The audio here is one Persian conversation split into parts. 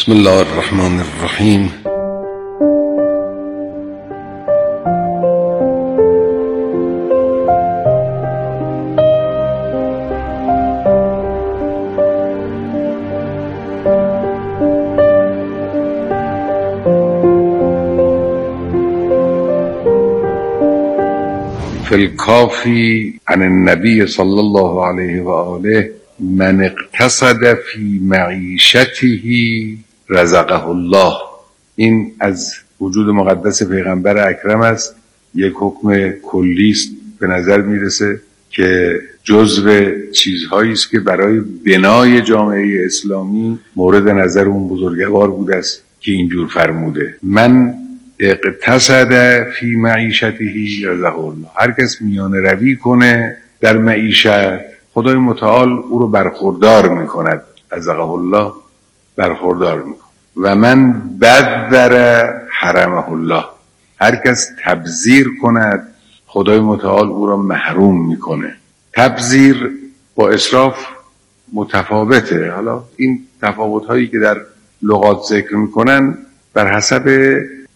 بسم الله الرحمن الرحیم. فی الکافی عن النبی صلی الله علیه و آله من اقتصد فی معیشته رزقه الله. این از وجود مقدس پیغمبر اکرم است. یک حکم کلی است به نظر میرسه که جزو چیزهایی است که برای بنای جامعه اسلامی مورد نظر اون بزرگوار بوده است که اینجور فرموده من اقتصد فی معیشته رزقه الله. هر کس میانه روی کنه در معیشت، خدای متعال او رو برخوردار میکند. رزقه الله، برخوردار میکند. و من بدر حرمه الله. هر کس تبذیر کند، خدای متعال او را محروم میکنه. تبذیر با اسراف متفاوته. حالا این تفاوت هایی که در لغات ذکر میکنن بر حسب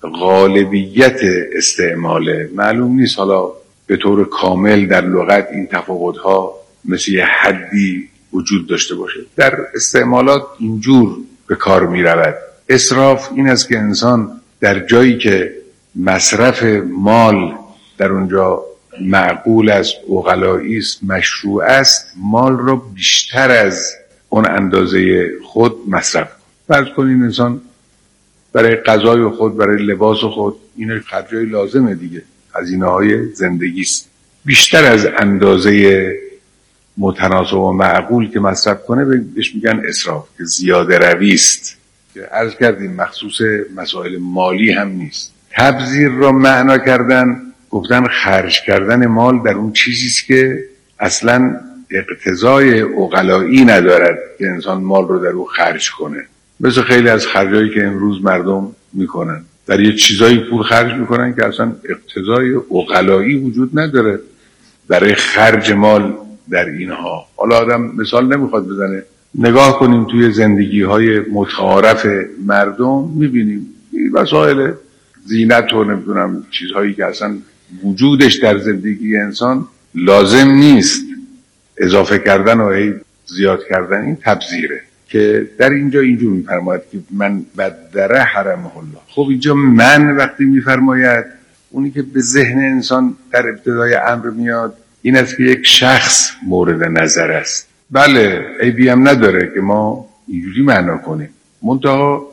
غالبیت استعماله. معلوم نیست حالا به طور کامل در لغت این تفاوت ها مثل یه حدی وجود داشته باشه. در استعمالات اینجور به کار می رود. اسراف این است که انسان در جایی که مصرف مال در اونجا معقول است، عقلایی است، مشروع است، مال را بیشتر از اون اندازه خود مصرف کن. فرض کنید انسان برای غذای خود، برای لباس خود، این خرجای لازمه دیگه، هزینه‌های زندگی است، بیشتر از اندازه متناسب و معقول که مصرف کنه بهش میگن اسراف، که زیاده روی است، که عرض کردیم مخصوص مسائل مالی هم نیست. تبذیر را معنا کردن، گفتن خرج کردن مال در اون چیزی است که اصلا اقتضای عقلایی ندارد که انسان مال رو در اون خرج کنه. مثل خیلی از خرجایی که امروز مردم میکنن، در یه چیزایی پول خرج میکنن که اصلا اقتضای عقلایی وجود نداره برای خرج مال در اینها. حالا آدم مثال نمیخواد بزنه، نگاه کنیم توی زندگی های متعارف مردم، میبینیم وسایل زینت و نمیدونم چیزهایی که اصلا وجودش در زندگی انسان لازم نیست، اضافه کردن و زیاد کردن، این تبذیره. که در اینجا اینجور میفرماید که من بدر حرمه الله. خب اینجا من وقتی میفرماید، اونی که به ذهن انسان در ابتدای امر میاد این است که یک شخص مورد نظر است. بله، عیبی هم نداره که ما اینجوری معنا کنیم، منتها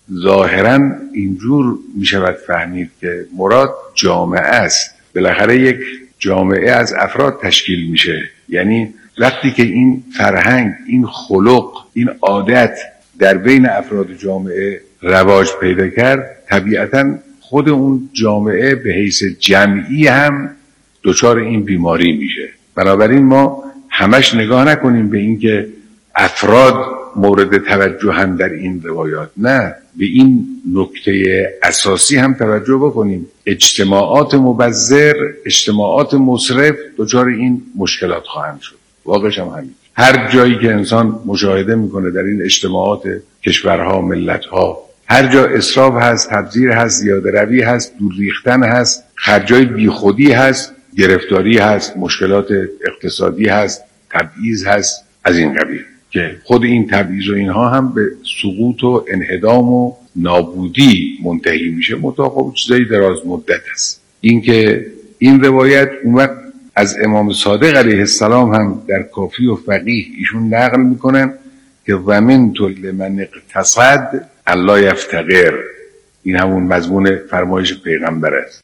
ظاهرا اینجور میشود فهمید که مراد جامعه است. بالاخره یک جامعه از افراد تشکیل میشه. یعنی وقتی که این فرهنگ، این خلق، این عادت در بین افراد جامعه رواج پیدا کرد، طبیعتاً خود اون جامعه به حیث جمعی هم دچار این بیماری میشه. بنابراین ما همش نگاه نکنیم به این که افراد مورد توجه هم در این روایات، نه، به این نکته اساسی هم توجه بکنیم. اجتماعات مبذر، اجتماعات مسرف دچار این مشکلات خواهند شد. واقعش هم همین. هر جایی که انسان مشاهده میکنه در این اجتماعات کشورها، ملتها، هر جا اسراف هست، تبذیر هست، زیاده روی هست، دور ریختن هست، خرجای بیخودی هست، گرفتاری هست، مشکلات اقتصادی هست، تبعیض هست از این قبیل، که خود این تبعیض و اینها هم به سقوط و انهدام و نابودی منتهی میشه. متأخر چیزای دراز مدت است. این که این روایت اومد از امام صادق علیه السلام هم در کافی و فقیه ایشون نقل میکنن که ومنت لمن اقتصد الا یفتقر. این همون مضمون فرمایش پیغمبر است.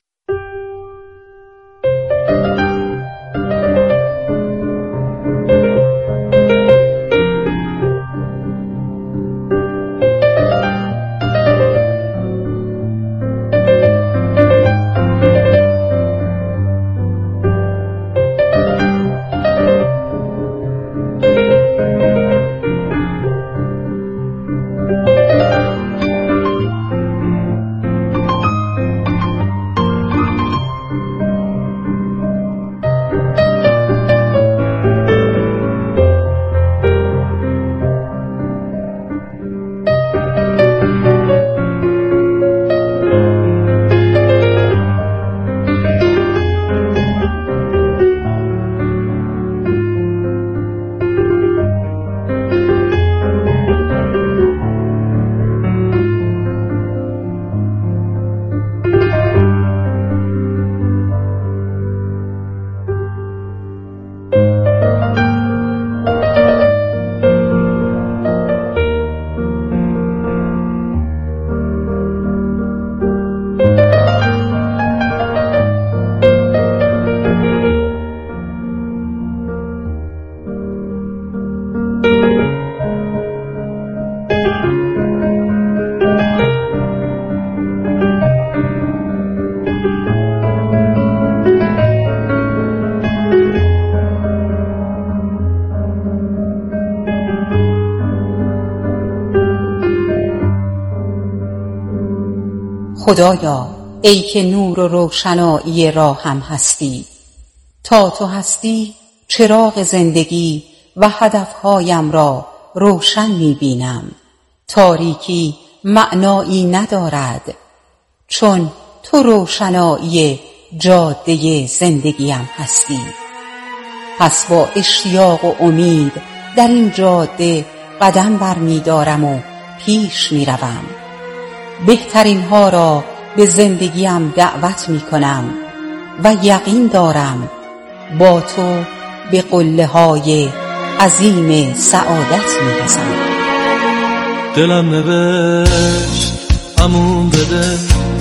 خدایا ای که نور و روشنایی راهم هستی، تا تو هستی چراغ زندگی و هدفهایم را روشن می‌بینم. تاریکی معنایی ندارد چون تو روشنایی جاده زندگیم هستی. پس با اشتیاق و امید در این جاده قدم برمی‌دارم و پیش می‌روم. بهترین ها را به زندگیم دعوت می‌کنم و یقین دارم با تو به قله‌های عظیم سعادت می‌رسم. دلم نوشت امون بده،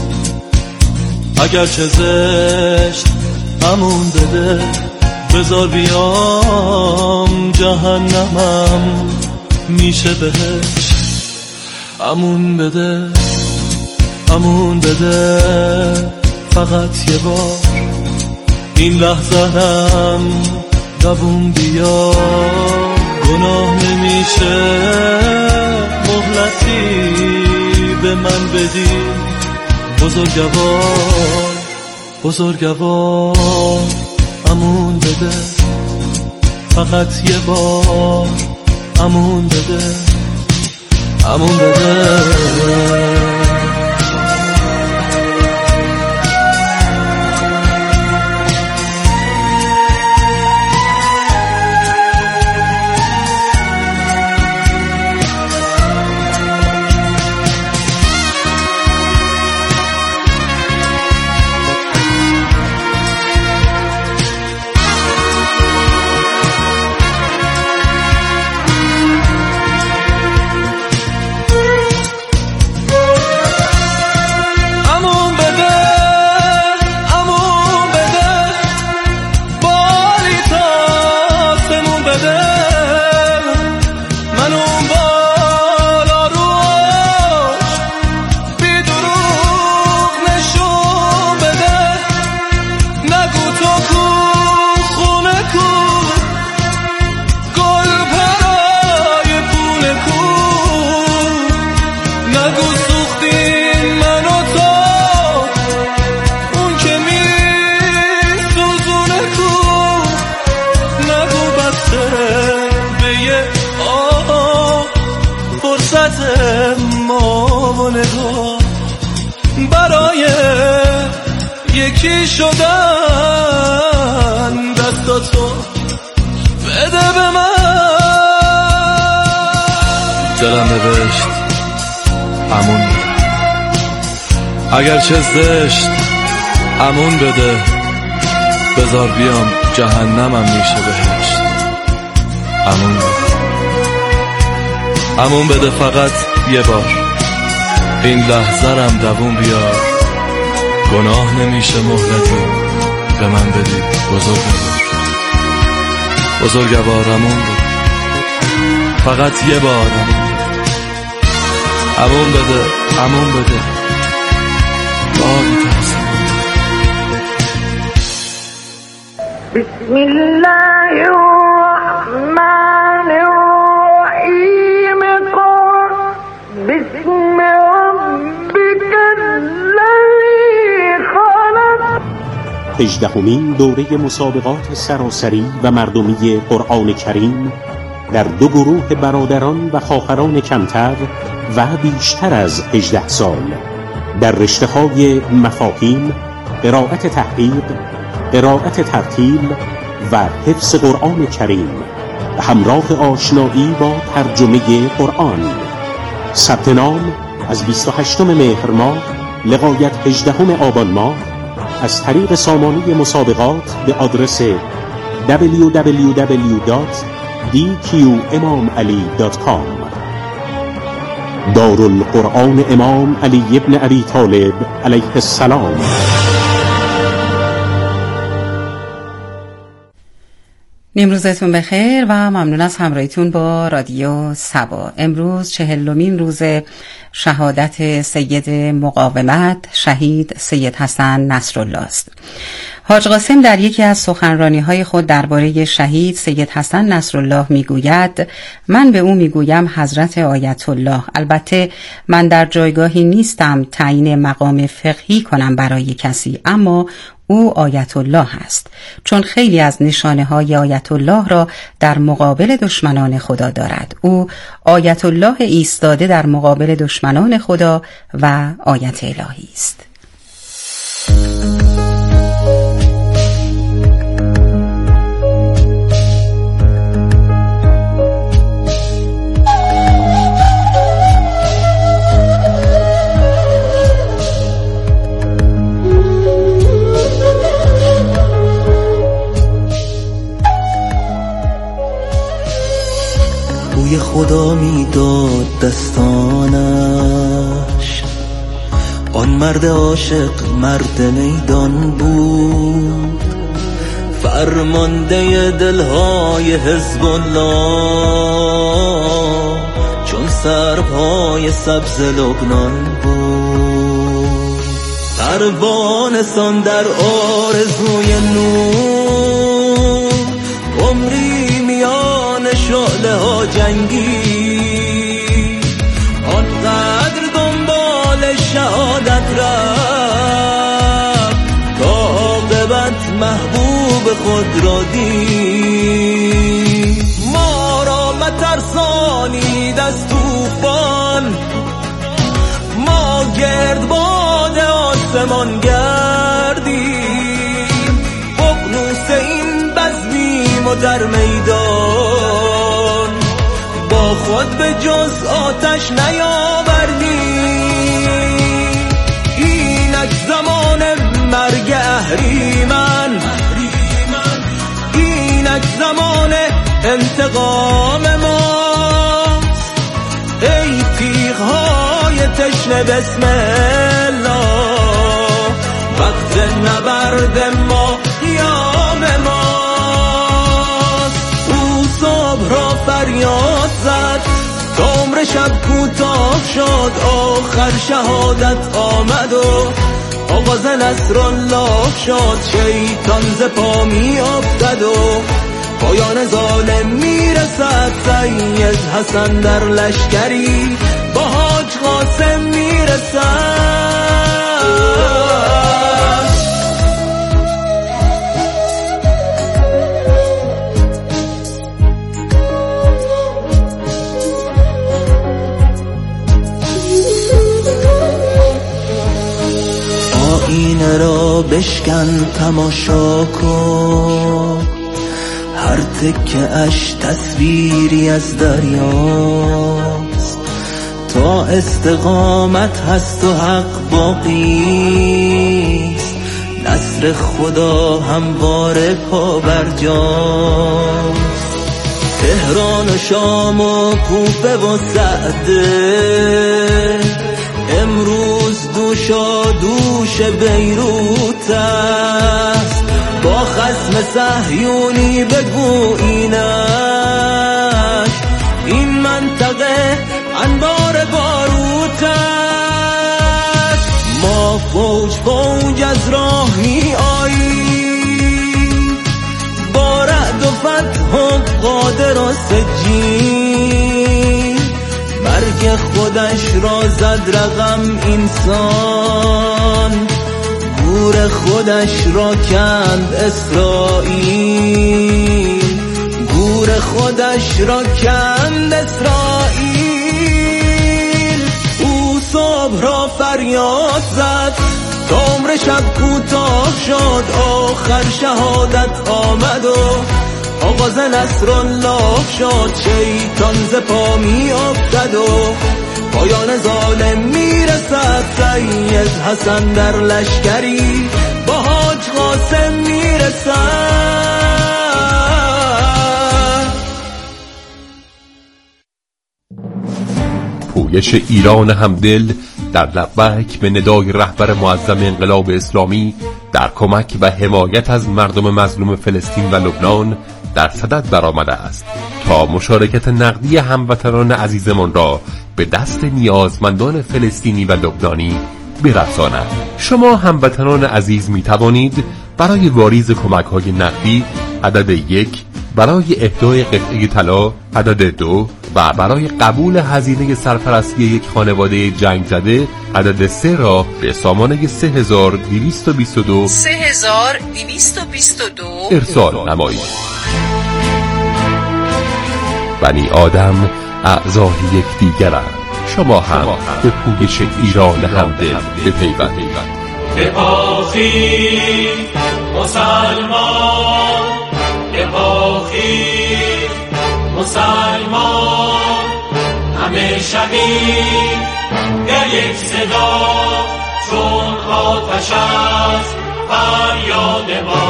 اگر چه زشت امون بده، بذار بیام جهنمم میشه بهش. امون بده امون بده، فقط یه بار این لحظه‌ام دووم بیا. گناه نمیشه مهلتی به من بدی، بزرگوار بزرگوار. امون بده فقط یه بار، امون بده امون بده. برای یکی شدن دستاتو بده به من. دلم نوشت امون بده، اگر چه زشت امون بده، بذار بیام جهنمم میشه بهشت. امون بده امون بده، فقط یه بار این لحظه‌رم دووم بیار. گناه نمیشه مهلتی به من بدی، بزرگوار بزرگوار. امون بده فقط یه بار، امون بده امون بده. باری ترسم. بسم الله الرحمن الرحیم. بسم ربک الذی خلق. 18مین دوره مسابقات سراسری و مردمی قرآن کریم در دو گروه برادران و خواهران کمتر و بیشتر از 18 سال در رشته‌های مفاهیم، قرائت تحقیق، قرائت ترتیل و حفظ قرآن کریم به همراه آشنایی با ترجمه قرآن. ثبت نام از 28 مهر ماه لغایت 18 آبان ماه از طریق سامانه مسابقات به آدرس www.dqimamali.com. دارالقرآن امام علی ابن ابی طالب علیه السلام. نیمروزتون بخیر و ممنون از همراهیتون با رادیو سبا. امروز 40مین روز شهادت سید مقاومت شهید سید حسن نصرالله است. حاج قاسم در یکی از سخنرانی‌های خود درباره شهید سید حسن نصرالله میگوید: من به او میگویم حضرت آیت الله. البته من در جایگاهی نیستم تعیین مقام فقهی کنم برای کسی، اما او آیت الله است، چون خیلی از نشانه‌های آیت الله را در مقابل دشمنان خدا دارد. او آیت الله ایستاده در مقابل دشمنان خدا و آیت الهی است. بوی خدا میداد دستانش، آن مرد عاشق مرد میدان بود، فرمانده دلهای حزب الله، چون سرهای سبز لبنان بود، پروانه‌سان در آرزوی نور، عمری میان شعله ها جنگی، آنقدر دنبال شهادت رفت تا عاقبت محبوب خود را دید. ما را مترسانید از طوفان، ما گردباد آسمان گردیم، بغنوس این بزمیم و در میدان با خود به جز آتش نیاوردیم. اینک زمان مرگ اهریمن، اینک زمان انتقام ماست. ای تیغ‌های تشنه بسم الله، وقت نبرد ما قیام ماست. او صبح را فریاد زد تا عمر شب کوتاه شد، آخر شهادت آمد و آغاز نصرالله شد. شیطان ز پا می افتد و پایان ظالم میرسد. سید حسن در لشکری با حاج قاسم میرسد. آینه را بشکن تماشا کن، هر تکه اش تصویری از دریاست. تا استقامت هست و حق باقیست، نصر خدا همواره پا برجاست. تهران و شام و کوفه و سعده، امروز دوشا دوش بیروت است. با خصم صهیونی بگو اینک، این منطقه انبار باروت است. ما فوج فوج از راه می آییم، با رعد و فتح و قادر و سجین. مرگ خودش را زد رقم انسان، گور خودش را کند اسرائیل، گور خودش را کند اسرائیل. او صبح را فریاد زد تا عمر شب کوتاه شد، آخر شهادت آمد و آغاز نصرالله شد. شیطان ز پا می افتد و پایان ظالم میرسد. سید حسن در لشکری با حاج قاسم میرسد. پویش ایران همدل در لبیک به ندای رهبر معظم انقلاب اسلامی در کمک و حمایت از مردم مظلوم فلسطین و لبنان در صدد برآمده است تا مشارکت نقدی هموطنان عزیزمان را به دست نیازمندان فلسطینی و لبنانی برساند. شما هموطنان عزیز می توانید برای واریز کمک‌های نقدی عدد 1، برای اهدای قطعه طلا عدد 2 و برای قبول هزینه سرپرستی یک خانواده جنگ زده عدد 3 را به سامانه 3222 ارسال نمایید. بنی آدم اعضای یکدیگرند. شما هم به پویش ایران همدل بپیوندید. بپاخی مسلمان، بپاخی مسلمان، همه شبیه در یک صدا، چون آتش است فریاد ما.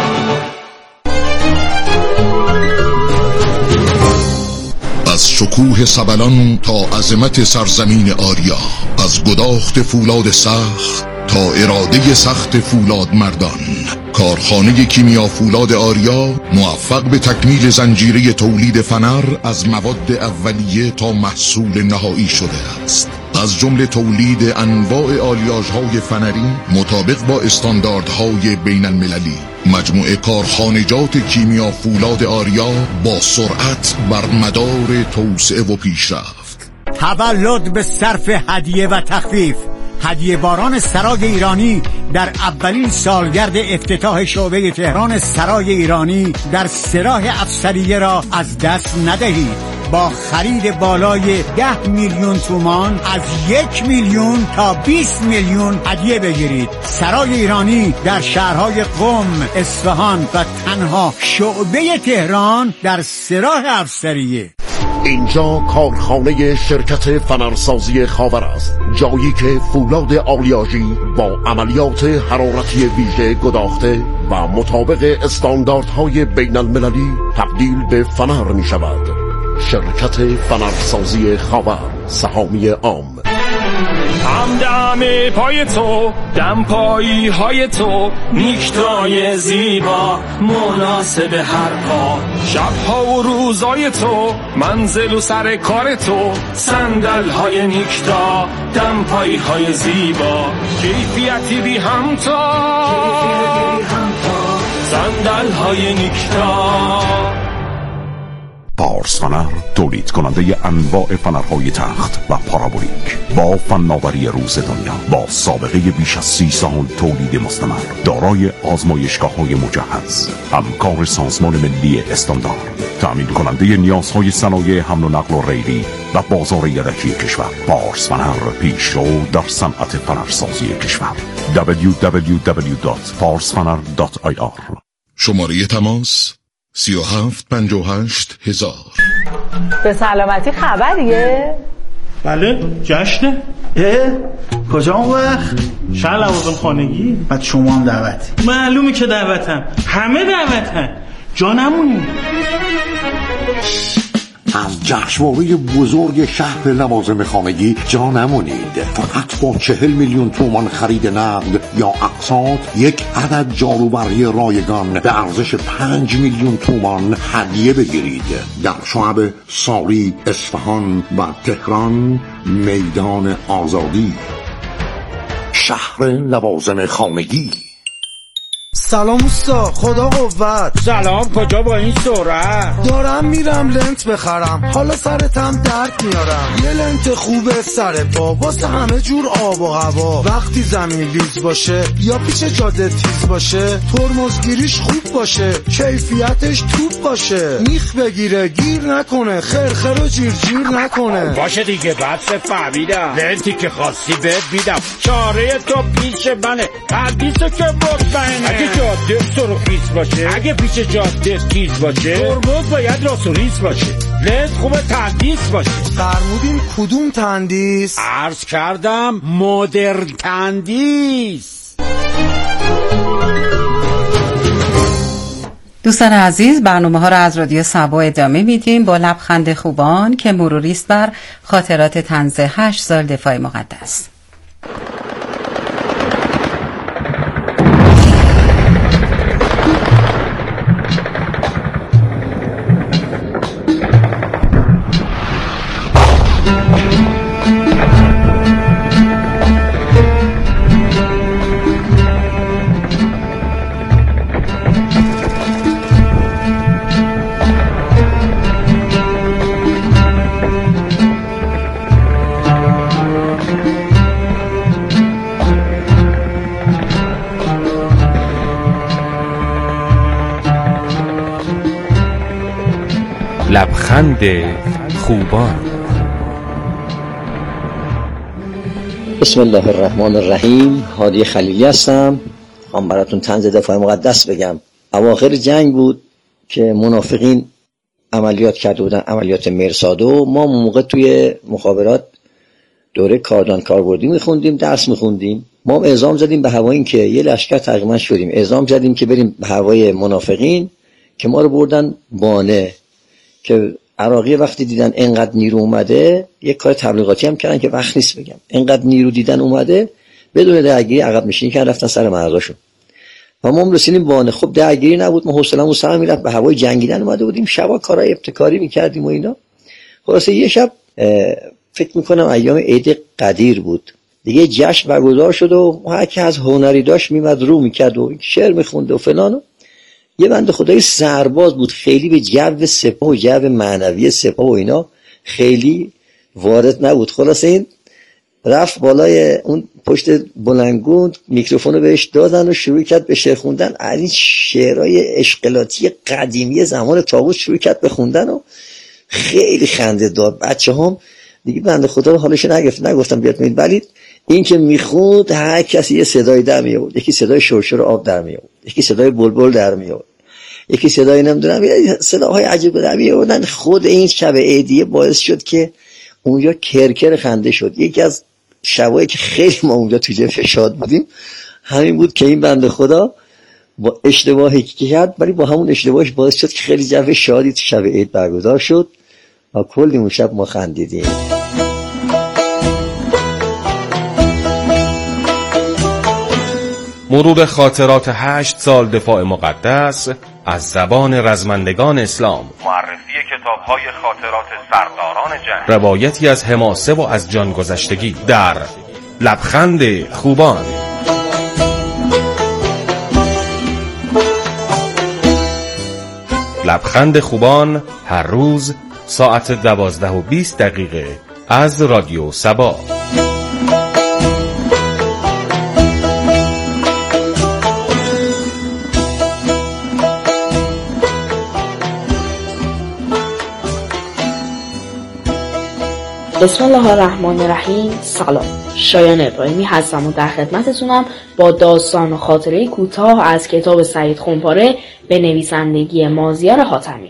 از شکوه سبلان تا عظمت سرزمین آریا، از گداخت فولاد سخت تا اراده سخت فولاد مردان، کارخانه کیمیا فولاد آریا موفق به تکمیل زنجیره تولید فنر از مواد اولیه تا محصول نهایی شده است. از جمله تولید انواع آلیاژهای فنری مطابق با استانداردهای بین المللی، مجموعه کارخانجات کیمیا فولاد آریا با سرعت بر مدار توسعه و پیشرفت. تولد به صرف هدیه و تخفیف. هدیه باران سرای ایرانی در اولین سالگرد افتتاح شعبه تهران سرای ایرانی در سراح افسریه را از دست ندهید. با خرید بالای 10 میلیون تومان از 1 میلیون تا 20 میلیون هدیه بگیرید. سرای ایرانی در شهرهای قم، اصفهان و تنها شعبه تهران در سراح افسریه. اینجا کارخانه شرکت فنرسازی خاور است، جایی که فولاد آلیاژی با عملیات حرارتی ویژه گداخته و مطابق استانداردهای بین المللی تبدیل به فنر می شود. شرکت فنرسازی خاور، سهامی عام. همدم پای تو، دم پایی های تو، نیکتای زیبا مناسب هر کار، شبها و روزای تو، منزل و سر کار تو، صندل های نیکتا، دم پایی های زیبا، کیفیتی بی همتا، صندل های نیکتا. پارس فنر تولید کننده انواع فنرهای تخت و پارابولیک با فناوری روز دنیا، با سابقه بیش از 30 سال تولید مستمر، دارای آزمایشگاه‌های مجهز، همکار سازمان ملی استاندارد، تأمین کننده نیازهای صنایع حمل و نقل و ریلی و بازار یدکی کشور. پارس فنر پیشرو در صنعت فنرسازی کشور. www.farsfaner.ir. شماره تماس 3758 1000. به سلامتی خبریه؟ بله جشنه. کجا اون وقت؟ شهر لوازم خانگی. بعد شما هم دعوتی؟ معلومه که دعوتم، همه دعوتن، جا نمونی. از جشنواره بزرگ شهر لوازم خانگی جا نمونید. فقط با 40 میلیون تومان خرید نقد یا اقساط یک عدد جاروبری رایگان به ارزش 5 میلیون تومان هدیه بگیرید. در شعب ساری، اصفهان و تهران، میدان آزادی. شهر لوازم خانگی. سلام اوستا، خدا قوت. سلام، کجا با این سرعت؟ دارم میرم لنت بخرم، حالا سرتم درد میارم. یه لنت خوبه سر پا واسه همه جور آب و هوا. وقتی زمین لیز باشه یا پیش جاده تیز باشه، ترمزگیریش خوب باشه، کیفیتش توپ باشه، میخ بگیره گیر نکنه، خرخر و جیر نکنه. باشه دیگه، بعد فهمیدم. لنتی که خواستی بهت میدم، چاره تو پیش منه، حدیثو که مطمئنه. اگه جاده سرخیز باشه، اگه پیش جاده تیز باشه، ترمز باید راست و ریز باشه، لنز خوبه تندیس باشه. فرمودین کدوم تندیس؟ عرض کردم مدرن تندیس. دوستان عزیز، برنامه ها را از رادیو سبا ادامه میدیم با لبخند خوبان که مروری است بر خاطرات طنز 8 سال دفاع مقدس. لبخند خوبان. بسم الله الرحمن الرحیم. هادی خلیلی هستم. هم براتون طنز دفاع مقدس بگم. اواخر جنگ بود که منافقین عملیات کرده بودن، عملیات مرصادو. ما موقع توی مخابرات دوره کاردان کاربردی میخوندیم، درس میخوندیم. ما اعزام زدیم به هوای این که یه لشکر تقریبا شدیم، اعزام زدیم که بریم به هوای منافقین که ما رو بردن بانه، که عراقی وقتی دیدن انقدر نیرو اومده یک کار تبلیغاتی هم کردن که وقت نیست بگم. انقدر نیرو دیدن اومده بدون درگیری عقب نشینی کردن، رفتن سر مرزاشون و ما رسیدیم بانه. خب درگیری نبود، ما حوصله‌مون سر میرفت، به هوای جنگیدن اومده بودیم، شبا کارهای ابتکاری میکردیم و اینا. خلاصه یه شب فکر میکنم ایام عید قدیر بود دیگه، جشن برگزار شد و هر کی از هنری داشت میمد رو میکرد و شعر میخوند و فلان. یه بنده خدای سرباز بود، خیلی به جو سپاه و جو معنوی سپاه و اینا خیلی وارد نبود. خلاصه این رفت بالای اون پشت بلندگون، میکروفونو بهش دادن و شروع کرد به شعر خوندن. از این شعرهای اشغالاتی قدیمی زمان طاغوت شروع کرد به خوندن و خیلی خنده داد. بچه‌هام دیگه بنده خدا رو حالش نگفتم بیاد میاد، ولی این که میخوند هر کسی یه صدای در می آورد. یکی صدای شرشر آب در می آورد، یکی صدای بلبل در می آورد، یکی صدای نمیدونم صداهای عجیب در می آوردن. خود این شب عیدیه باعث شد که اونجا کرکر خنده شد. یکی از شبایی که خیلی ما اونجا توی فشاد بودیم همین بود که این بنده خدا با اشتباهی که کرد، ولی با همون اشتباهش باعث شد که خیلی جو شادی تو شب عید برگزار شد و کلی اون شب ما خندیدیم. مرور خاطرات 8 سال دفاع مقدس از زبان رزمندگان اسلام. معرفی کتاب‌های خاطرات سرداران جنگ. روایتی از حماسه و از جانگذشتگی در لبخند خوبان. لبخند خوبان هر روز ساعت 12:20 از رادیو سبا. بسم الله الرحمن الرحیم. سلام، شایان ابراهیمی هستم و در خدمتتونم با داستان و خاطره کوتاه از کتاب سعید خونپاره به نویسندگی مازیار حاتمی.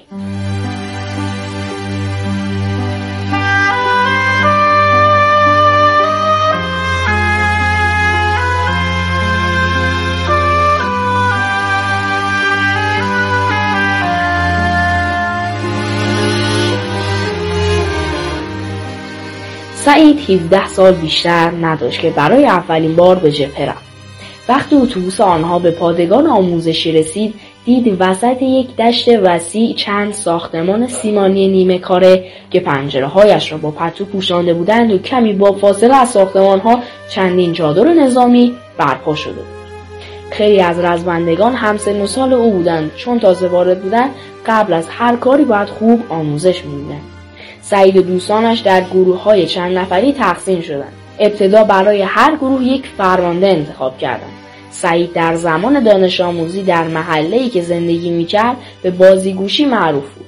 سعید 17 سال بیشتر نداشت که برای اولین بار به جبهه رفت. وقتی اتوبوس آنها به پادگان آموزشی رسید، دید وسط یک دشت وسیع چند ساختمان سیمانی نیمه کاره که پنجره‌هایش را با پتو پوشانده بودند و کمی با فاصله از ساختمان‌ها چندین چادر نظامی برپا شده بود. خیلی از رزمندگان همسن و سال او بودند، چون تازه وارد بودند قبل از هر کاری باید خوب آموزش می‌دیدند. سعید و دوستانش در گروه‌های چند نفری تقسیم شدند. ابتدا برای هر گروه یک فرمانده انتخاب کردند. سعید در زمان دانش آموزی در محله‌ای که زندگی می‌کرد به بازیگوشی معروف بود.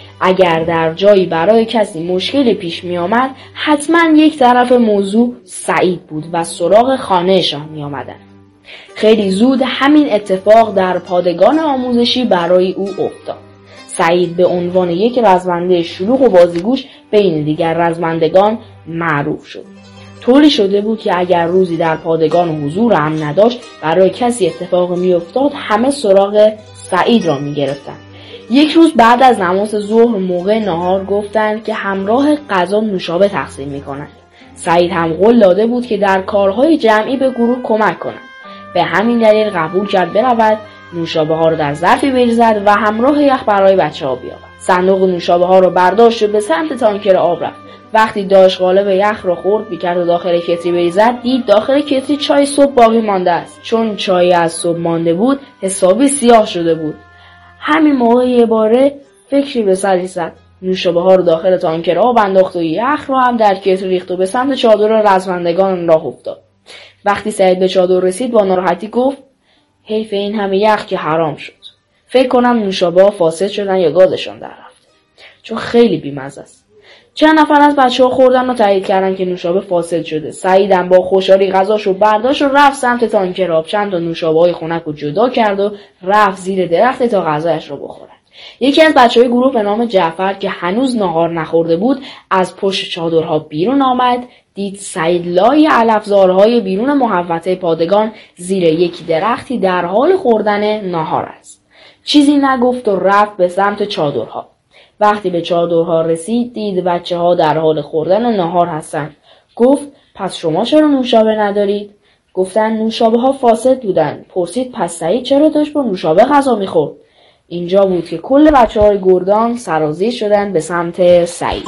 اگر در جایی برای کسی مشکل پیش می‌آمد، حتما یک طرف موضوع سعید بود و سراغ خانه‌شان می‌آمدند. خیلی زود همین اتفاق در پادگان آموزشی برای او افتاد. سعید به عنوان یک رزمنده شلوغ و بازیگوش بین دیگر رزمندگان معروف شد. طوری شده بود که اگر روزی در پادگان حضور هم نداشت، برای کسی اتفاق میافتاد همه سراغ سعید را میگرفتند. یک روز بعد از نماز ظهر موقع نهار گفتند که همراه غذا نوشابه تقسیم میکنند. سعید هم قول داده بود که در کارهای جمعی به گروه کمک کند. به همین دلیل قبول کرد برود، نوشابه ها رو در ظرفی بریزد و همراه یخ برای بچه‌ها بیاورد. صندوق نوشابه ها رو برداشت و به سمت تانکر آب رفت. وقتی داشت قالب یخ رو خورد می‌کرد و داخل کتری بریزد، دید داخل کتری چای صبح باقی مانده است. چون چای از صبح مانده بود، حسابی سیاه شده بود. همین موقع یه باره فکری به سر رسید. نوشابه ها رو داخل تانکر آب انداخت و یخ رو هم در کتری ریخت و به سمت چادر رزمندگان راه افتاد. وقتی سعید به چادر رسید با ناراحتی گفت: حیف این همه یخ که حرام شد. فکر کنم نوشابه ها فاسد شدن یا گازشان در رفت. چون خیلی بیمزه است. چند نفر از بچه‌ها خوردن و تایید کردن که نوشابه فاسد شده. سعیدم با خوشحالی غذاشو برداشت و رفت سمت تانکراب، چند تا نوشابه‌های خنک رو جدا کرد و رفت زیر درخت تا غذایش رو بخورد. یکی از بچه‌های گروه به نام جعفر که هنوز ناهار نخورده بود از پشت چادرها بیرون آمد، دید سعید لای علفزارهای بیرون محوطه پادگان زیر یکی درختی در حال خوردن ناهار است. چیزی نگفت و رفت به سمت چادرها. وقتی به چادرها رسید دید بچه‌ها در حال خوردن ناهار هستند. گفت پس شما چرا نوشابه ندارید؟ گفتن نوشابه ها فاسد بودن. پرسید پس سعید چرا داشت با نوشابه غذا میخورد؟ اینجا بود که کل بچه‌های گردان سرازیر شدن به سمت سعید.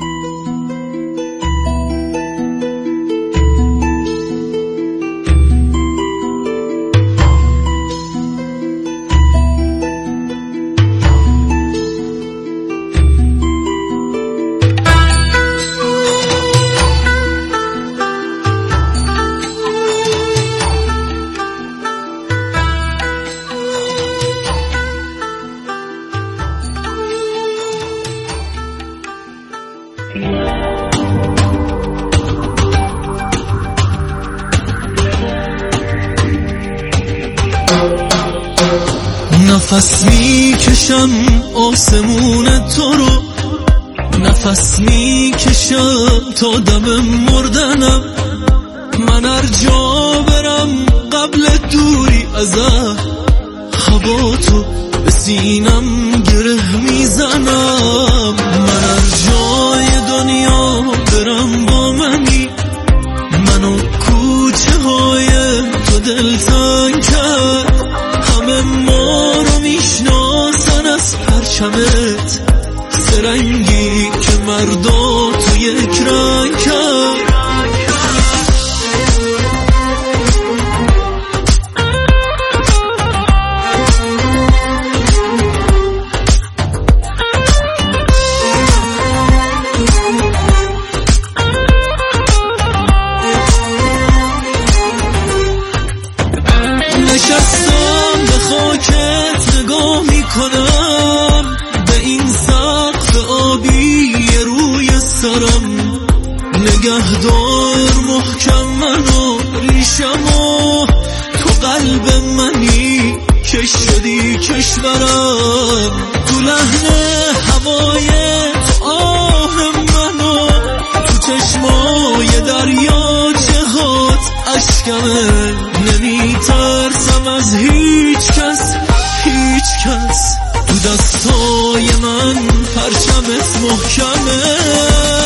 نفس میکشم آسمون تو رو، نفس میکشم تا دم مردنم. من هر جا برم قبل دوری ازت، هوا تو به سینم گره میزنم. من هر جای دنیا برم با منی، منو کوچه های تو دلتنگ کرد. همه ما رو میشناسن از پرچمت، سرنگی که مردا تو یک رنگ کرد. نشستم به خاکت نگاه میکنم، به این سقف آبی روی سرم. نگهدار محکم منو ریشمو، تو قلب منی که شدی کشورم. تو لحن هوای تو آه منو، تو چشمای دریاچه هات اشکمه. نمیترسم از هیچ کس، هیچ کس. تو دستای من پرچمت محکمه.